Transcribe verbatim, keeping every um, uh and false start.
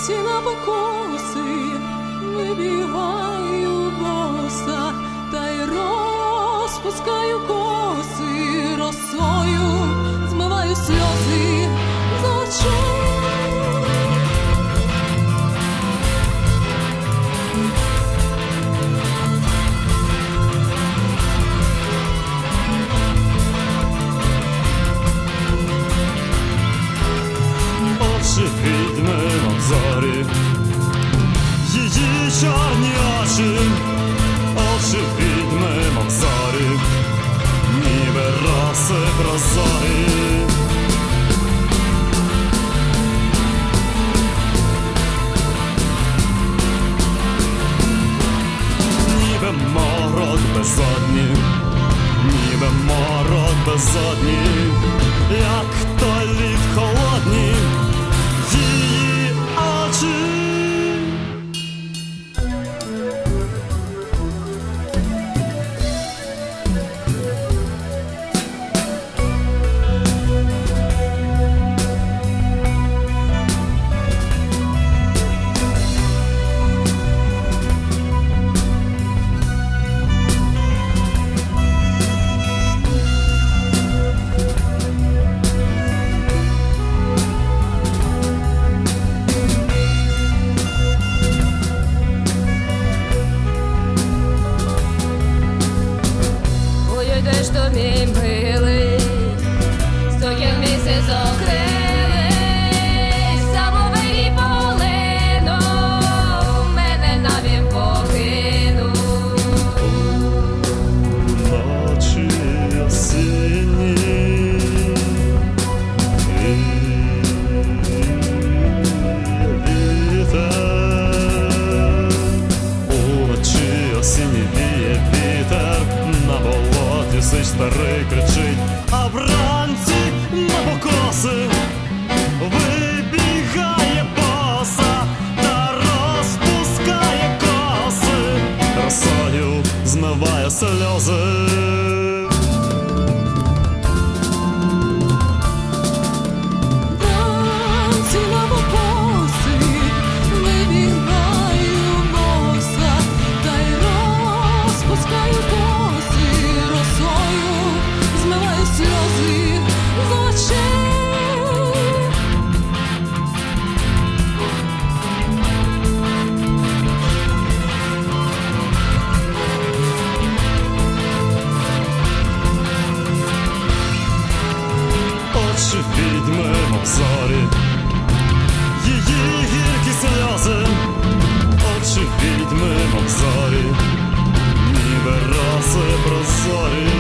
Вранці на покоси вибігаю боса, та й розпускаю коси, росою змиваю сльози з очей. Очі відьми на зорі, її чорні очі, очі відьми на зорі, ніби роси прозорі. Ніби морок безодні, ніби морок безодні, як той лід холодні її очі. Що мій милий, стояв місяць окрилий, самовий полину, мене навім покинув. Ночі осінні, вітер, уночі осінні віє вітер, на болоті сич старий кричить, а вранці на покоси вибігає боса та розпускає коси, росою змиває сльози. Очі відьми на зорі, її гіркі сльози, очі відьми на зорі, ніби роси прозорі.